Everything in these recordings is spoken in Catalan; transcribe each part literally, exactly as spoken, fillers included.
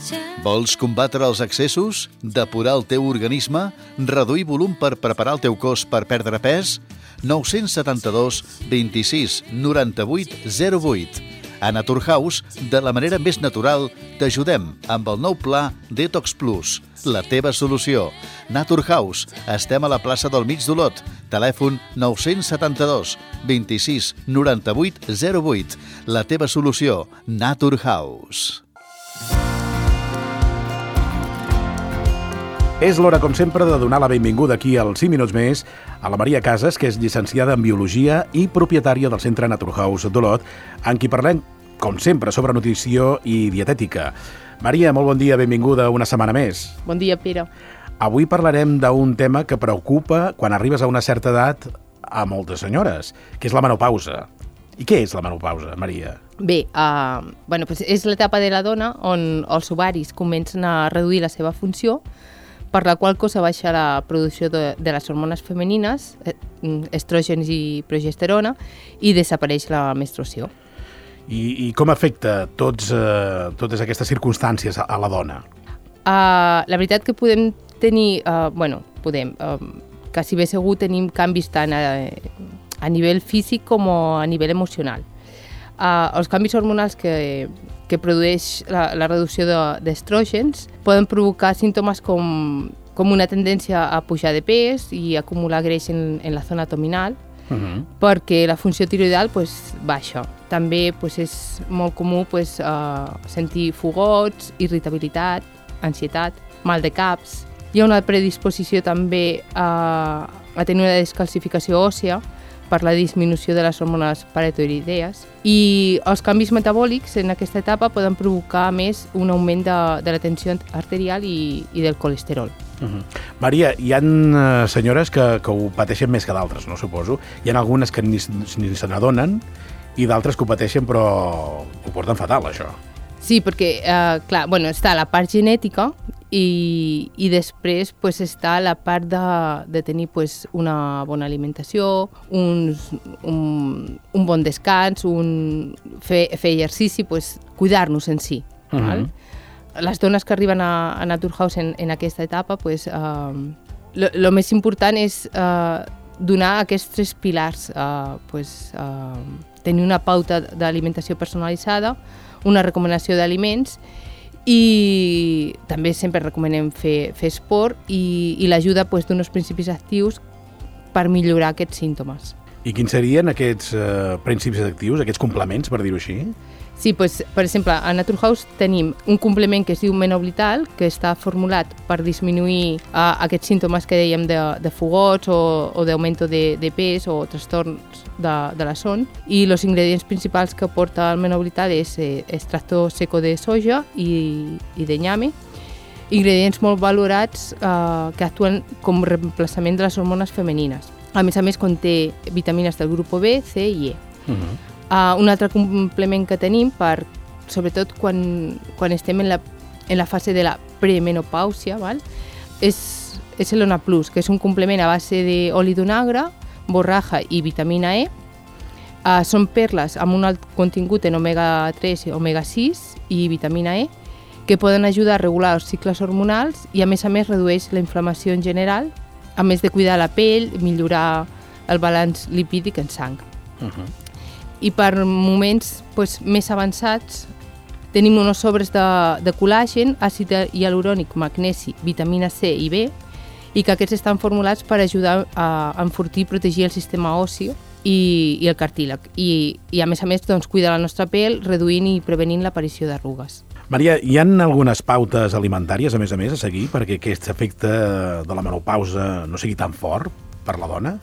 Vols combatre els excessos? Depurar el teu organisme? Reduir volum per preparar el teu cos per perdre pes? nou set dos, vint-i-sis, noranta-vuit, zero vuit. A Naturhaus, de la manera més natural, t'ajudem amb el nou pla Detox Plus, la teva solució. Naturhaus, estem a la plaça del Mig d'Olot. Telèfon nou set dos, vint-i-sis, noranta-vuit, zero vuit. La teva solució, Naturhaus. És l'hora, com sempre, de donar la benvinguda aquí als cinc minuts més a la Maria Casas, que és llicenciada en Biologia i propietària del Centre Naturhaus d'Olot, amb qui parlem, com sempre, sobre nutrició i dietètica. Maria, molt bon dia, benvinguda una setmana més. Bon dia, Pere. Avui parlarem d'un tema que preocupa quan arribes a una certa edat a moltes senyores, que és la menopausa. I què és la menopausa, Maria? Bé, uh, bueno, pues és l'etapa de la dona on els ovaris comencen a reduir la seva funció, per la qual cosa baixa la producció de, de les hormones femenines, estrògens i progesterona, i desapareix la menstruació. I, i com afecta tots, eh, totes aquestes circumstàncies a, a la dona? Uh, la veritat que podem tenir, uh, bueno, podem, uh, quasi bé segur tenim canvis tant a, a nivell físic com a nivell emocional. Uh, els canvis hormonals que, que produeix la, la reducció d'estrògens poden provocar símptomes com, com una tendència a pujar de pes i acumular greix en, en la zona abdominal, uh-huh. perquè la funció tiroidal pues, baixa. També pues, és molt comú pues, uh, sentir fogots, irritabilitat, ansietat, mal de caps. Hi ha una predisposició també a, a tenir una descalcificació òssea per la disminució de les hormones paratiroidees, i els canvis metabòlics en aquesta etapa poden provocar més un augment de, de la tensió arterial i, i del colesterol. Uh-huh. Maria, hi ha uh, senyores que, que ho pateixen més que d'altres, no suposo. Hi ha algunes que ni, ni se n'adonen i d'altres que ho pateixen però ho porten fatal, això. Sí, perquè, eh, clar, bueno, està la part genètica i, i després pues, està la part de, de tenir pues, una bona alimentació, un, un, un bon descans, un, fer, fer exercici, pues, cuidar-nos en si. Uh-huh. Val? Les dones que arriben a, a Naturhaus en, en aquesta etapa, pues, eh, lo més important és eh, donar aquests tres pilars, eh, pues, eh, tenir una pauta d'alimentació personalitzada, una recomanació d'aliments i també sempre recomanem fer, fer esport i, i l'ajuda pues, d'uns principis actius per millorar aquests símptomes. I quins serien aquests eh, principis actius, aquests complements, per dir-ho així? Sí, pues, per exemple, a Naturhaus tenim un complement que es diu Menoblital, que està formulat per disminuir uh, aquests símptomes que dèiem de, de fogots o, o d'augment de, de pes o trastorns de, de la son. I els ingredients principals que porta el Menoblital és eh, extracto seco de soja i, i de nyame, ingredients molt valorats eh, que actuen com reemplaçament de les hormones femenines. A més a més, conté vitamines del grup B, C i E. Uh-huh. Uh, un altre complement que tenim, per, sobretot quan, quan estem en la, en la fase de la premenopàusia, val? és, és l'Ona Plus, que és un complement a base d'oli d'onagre, borratja i vitamina E. Uh, són perles amb un alt contingut en omega tres i omega sis i vitamina E, que poden ajudar a regular els cicles hormonals i a més a més redueix la inflamació en general, a més de cuidar la pell, millorar el balanç lipídic en sang. Uh-huh. I per moments pues, més avançats tenim uns sobres de, de col·làgen, àcid hialurònic, magnesi, vitamina C i B, i que aquests estan formulats per ajudar a enfortir i protegir el sistema ossi i, i el cartílag. I, i a més a més doncs, cuidar la nostra pell, reduint i prevenint l'aparició d'arrugues. Maria, hi ha algunes pautes alimentàries, a més a més, a seguir perquè aquest efecte de la menopausa no sigui tan fort per la dona?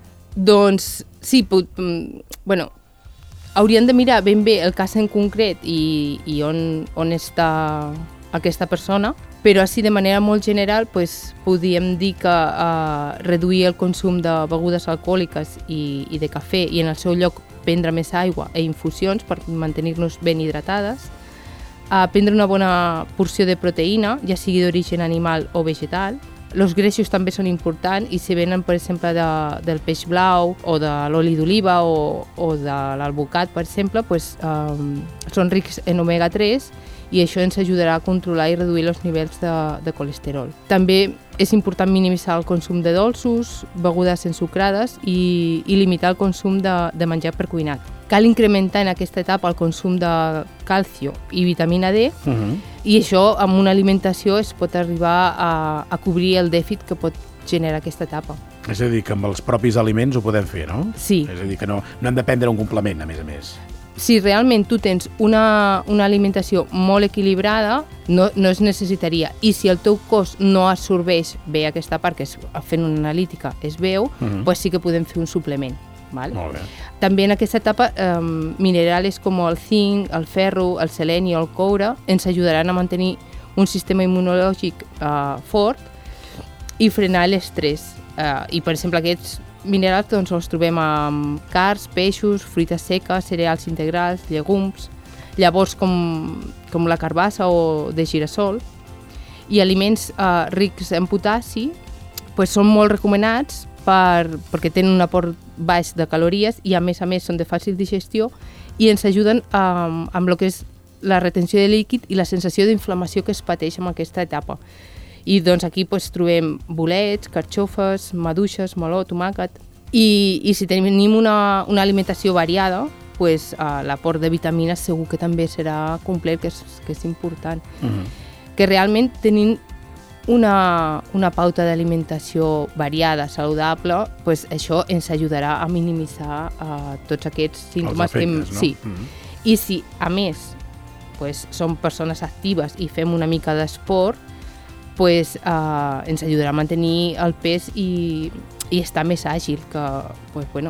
Doncs sí, pot, bueno, haurien de mirar ben bé el cas en concret i, i on, on està aquesta persona, però així de manera molt general pues, podríem dir que uh, reduir el consum de begudes alcohòliques i, i de cafè i en el seu lloc prendre més aigua i infusions per mantenir-nos ben hidratades, uh, prendre una bona porció de proteïna, ja sigui d'origen animal o vegetal. Els greixos també són importants i si venen, per exemple, de, del peix blau o de l'oli d'oliva o, o de l'alvocat, per exemple, pues, um, són rics en omega tres i això ens ajudarà a controlar i reduir els nivells de, de colesterol. També és important minimitzar el consum de dolços, begudes ensucrades i, i limitar el consum de, de menjar precuinat. Cal incrementar en aquesta etapa el consum de calcio i vitamina D, uh-huh. i això amb una alimentació es pot arribar a, a cobrir el dèficit que pot generar aquesta etapa. És a dir, que amb els propis aliments ho podem fer, no? Sí. És a dir, que no, no hem de prendre un complement, a més a més. Si realment tu tens una, una alimentació molt equilibrada, no, no es necessitaria. I si el teu cos no absorbeix bé aquesta part, que és, fent una analítica es veu, uh-huh. pues sí que podem fer un suplement. Val? Molt bé. També en aquesta etapa, eh, minerals com el zinc, el ferro, el seleni o el coure ens ajudaran a mantenir un sistema immunològic eh, fort i frenar l'estrès. Uh, I, per exemple, aquests minerals doncs, els trobem amb carns, peixos, fruites seques, cereals integrals, llegums, llavors com, com la carbassa o de girassol, i aliments uh, rics en potassi pues, són molt recomanats per, perquè tenen un aport baix de calories i, a més a més, són de fàcil digestió i ens ajuden um, amb el que és la retenció de líquid i la sensació d'inflamació que es pateix en aquesta etapa. I doncs aquí pues, trobem bolets, carxofes, maduixes, meló, tomàquet. I, i si tenim una, una alimentació variada, pues, uh, l'aport de vitamines segur que també serà complet, que és, que és important. Uh-huh. Que realment tenint una, una pauta d'alimentació variada, saludable, pues, això ens ajudarà a minimitzar uh, tots aquests símptomes. Els efectes, que, no? Sí. Uh-huh. I si, a més, pues, som persones actives i fem una mica d'esport, pues, uh, ens ajudarà a mantenir el pes i, i estar més àgil, que pues, bueno,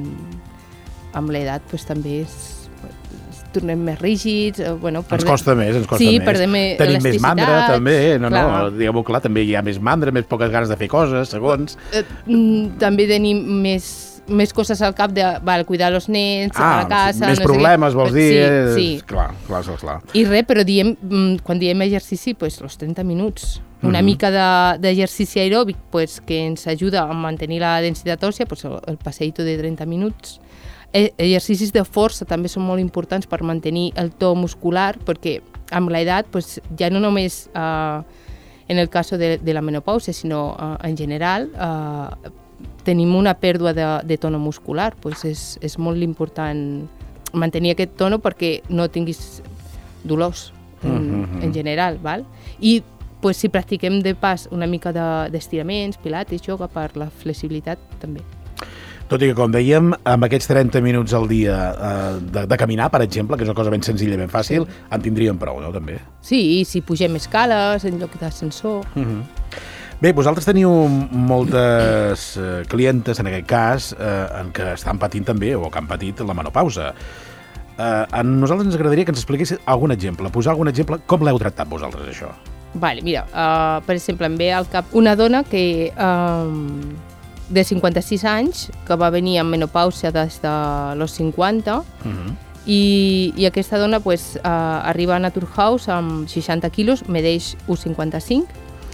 amb l'edat pues, també és, es tornem més rígids. Bueno, perdem... Ens costa més, ens costa sí, més. Perdem Tenim més mandra, també, no, clar. no, diguem-ho clar, també hi ha més mandra, més poques ganes de fer coses, segons. Eh, també tenim més... més coses al cap de val, cuidar els nens, ah, a la casa... Més no problemes, sé vols dir? Sí, sí. Clar, clar, clar, clar. I res, però diem, quan diem exercici, pues, els trenta minuts. Una mm-hmm. mica d'exercici de, aeròbic pues, que ens ajuda a mantenir la densitat òssia, pues, el, el passeïto de trenta minuts. E exercicis de força també són molt importants per mantenir el to muscular, perquè amb l'edat pues, ja no només eh, en el cas de, de la menopàusia, sinó eh, en general... Eh, tenim una pèrdua de, de tono muscular, pues és, és molt important mantenir aquest tono perquè no tinguis dolors en, mm-hmm. en general, val? I pues, si practiquem de pas una mica d'estiraments, de, pilates, yoga, per la flexibilitat també. Tot i que, com dèiem, amb aquests trenta minuts al dia eh, de, de caminar, per exemple, que és una cosa ben senzilla i ben fàcil, sí. en tindríem prou, no, també? Sí, i si pugem escales en lloc d'ascensor... Mm-hmm. Bé, vosaltres teniu moltes eh, clientes, en aquest cas, eh, en què estan patint també, o que han patit la menopausa. Eh, a nosaltres ens agradaria que ens expliqués algun exemple, posar algun exemple, com l'heu tractat vosaltres, això? Vale, mira, uh, per exemple, em ve al cap una dona que um, de cinquanta-sis anys, que va venir amb menopàusia des de los cinquanta, uh-huh. i, i aquesta dona pues, uh, arriba a Naturhaus amb seixanta quilos, medeix un coma cinquanta-cinc,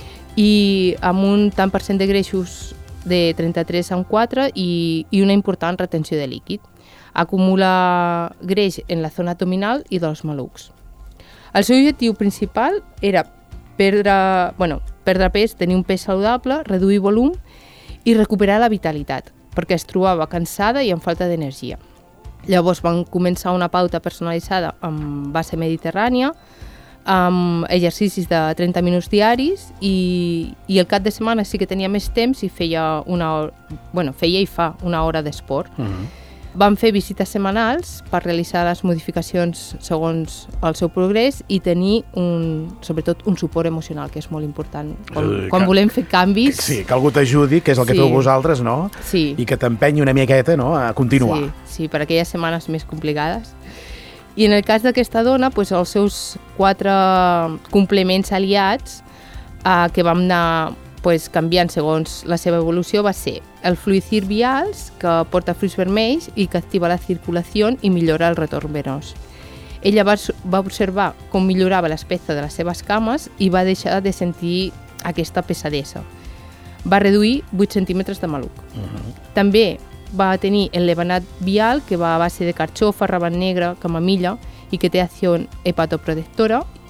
i amb un tant per cent de greixos de trenta-tres coma quatre i, i una important retenció de líquid. Acumula greix en la zona abdominal i dels malucs. El seu objectiu principal era perdre, bueno, perdre pes, tenir un pes saludable, reduir volum i recuperar la vitalitat, perquè es trobava cansada i amb falta d'energia. Llavors van començar una pauta personalitzada amb base mediterrània, amb exercicis de trenta minuts diaris i, i el cap de setmana sí que tenia més temps i feia una hora, bueno, feia i fa una hora d'esport. Uh-huh. Vam fer visites setmanals per realitzar les modificacions segons el seu progrés i tenir un, sobretot un suport emocional, que és molt important. Quan, sí, quan que, volem fer canvis... Que, sí, que algú t'ajudi, que és el que sí. feu vosaltres, no? Sí. I que t'empenyi una miqueta, no?, a continuar. Sí, sí, per aquelles setmanes més complicades. I en el cas d'aquesta dona, pues, els seus quatre complements aliats eh, que vam anar pues, canviant segons la seva evolució va ser el fluicir vials, que porta fruits vermells i que activa la circulació i millora el retorn venós. Ella va, va observar com millorava l'aspecte de les seves cames i va deixar de sentir aquesta pesadesa. Va reduir vuit centímetres de maluc. Uh-huh. També va tenir el levanat vial, que va a base de carxofa, rabat negre, camamilla i que té acció hepatoprotectora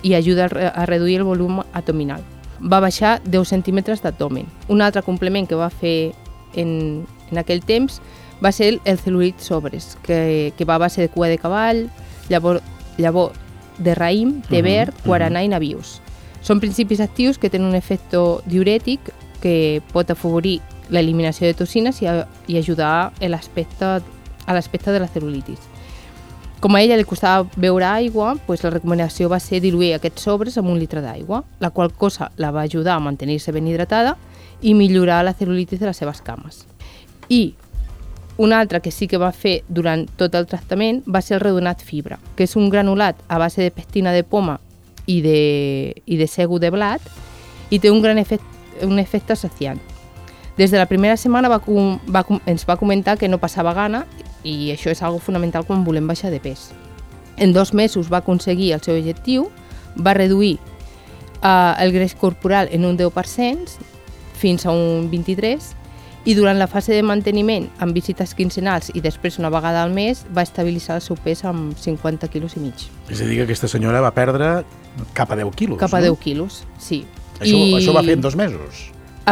i ajuda a, re a reduir el volum abdominal. Va baixar deu centímetres d'abdomen. Un altre complement que va fer en, en aquell temps va ser el, el celulit sobres, que, que va a base de cua de cavall, llavor, llavor de raïm, té verd, uh -huh, guaraná uh -huh. i nabius. Són principis actius que tenen un efecte diurètic que pot afavorir l'eliminació de toxines i, a, i ajudar a l'aspecte de la cel·lulitis. Com a ella li costava beure aigua, doncs la recomanació va ser diluir aquests sobres amb un litre d'aigua, la qual cosa la va ajudar a mantenir-se ben hidratada i millorar la cel·lulitis de les seves cames. I un altre que sí que va fer durant tot el tractament va ser el redonat fibra, que és un granulat a base de pectina de poma i de, i de sègol de blat i té un gran efecte, un efecte saciant. Des de la primera setmana va, va, ens va comentar que no passava gana i això és algo fonamental quan volem baixar de pes. En dos mesos va aconseguir el seu objectiu, va reduir uh, el greix corporal en un deu per cent fins a un vint-i-tres per cent i durant la fase de manteniment amb visites quinzenals i després una vegada al mes va estabilitzar el seu pes amb cinquanta quilos i mig. És a dir, que aquesta senyora va perdre cap a deu quilos, Cap a no? deu quilos, sí. Això, I això va fer en dos mesos?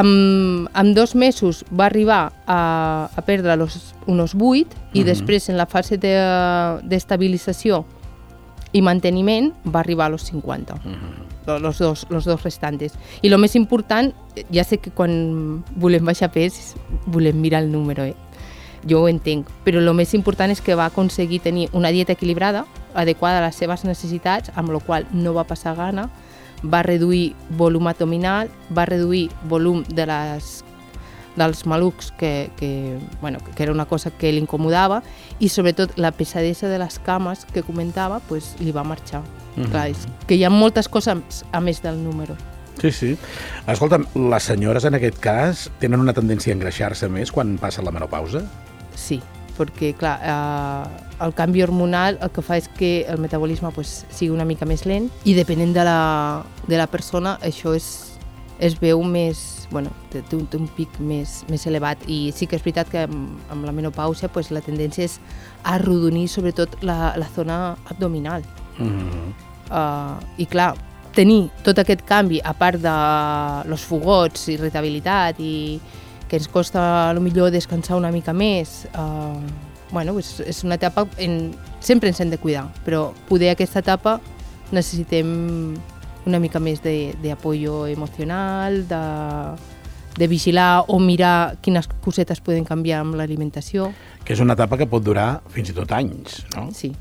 En, en dos mesos va arribar a, a perdre los, unos vuit i uh -huh. després en la fase d'estabilització de, i manteniment va arribar a los cinquanta. Uh -huh. Los dos, los dos restantes. I el més important, ja sé que quan volem baixar pes volem mirar el número, eh? Jo ho entenc, però el més important és que va aconseguir tenir una dieta equilibrada, adequada a les seves necessitats, amb la qual no va passar gana, va reduir volum abdominal, va reduir volum de les, dels malucs, que, que, bueno, que era una cosa que l'incomodava, i sobretot la pesadesa de les cames que comentava pues, li va marxar. Mm-hmm. Clar, és que hi ha moltes coses a més del número. Sí, sí. Escolta'm, les senyores en aquest cas tenen una tendència a engreixar-se més quan passa la menopausa? Sí, perquè clar, eh, el canvi hormonal el que fa és que el metabolisme pues, sigui una mica més lent i depenent de la, de la persona això és, es veu més, bueno, té, té, un, té un pic més, més elevat i sí que és veritat que amb, amb la menopausa pues, la tendència és a arrodonir sobretot la, la zona abdominal. Mm-hmm. uh, I clar, tenir tot aquest canvi, a part de los fogots, irritabilitat i que ens costa potser descansar una mica més, uh, bueno, és, és una etapa, en, sempre ens hem de cuidar, però poder aquesta etapa necessitem una mica més d'apoyo emocional, de, de vigilar o mirar quines cosetes poden canviar amb l'alimentació. Que és una etapa que pot durar fins i tot anys, no? Sí.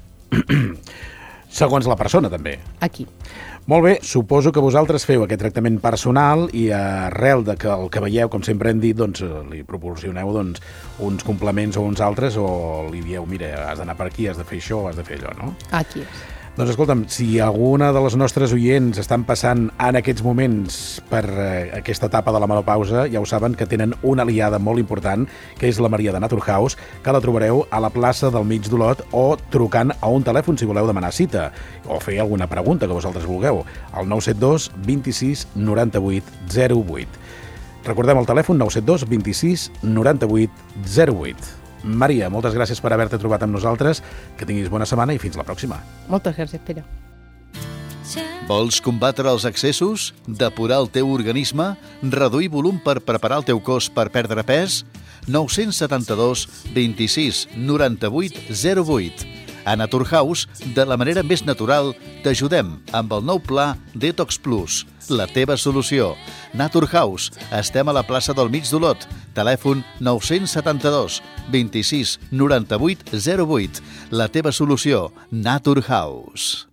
Segons la persona, també. Aquí. Molt bé, suposo que vosaltres feu aquest tractament personal i arrel de que el que veieu, com sempre hem dit, doncs, li proporcioneu doncs, uns complements o uns altres o li dieu, mira, has d'anar per aquí, has de fer això, has de fer allò, no? Aquí és. Doncs escolta'm, si alguna de les nostres oients estan passant en aquests moments per eh, aquesta etapa de la menopausa, ja ho saben que tenen una aliada molt important, que és la Maria de Naturhaus, que la trobareu a la plaça del Mig d'Olot o trucant a un telèfon si voleu demanar cita o fer alguna pregunta que vosaltres vulgueu, al nou set dos vint-i-sis noranta-vuit zero vuit. Recordem el telèfon nou set dos vint-i-sis noranta-vuit zero vuit. Maria, moltes gràcies per haver-te trobat amb nosaltres, que tinguis bona setmana i fins la pròxima. Moltes gràcies, Pere. Vols combatre els excessos? Depurar el teu organisme? Reduir volum per preparar el teu cos per perdre pes? nou set dos vint-i-sis noranta-vuit zero vuit. A Naturhaus, de la manera més natural, t'ajudem amb el nou pla Detox Plus, la teva solució. Naturhaus, estem a la plaça del Mig d'Olot. Telèfon nou set dos vint-i-sis noranta-vuit zero vuit. La teva solució, Naturhaus.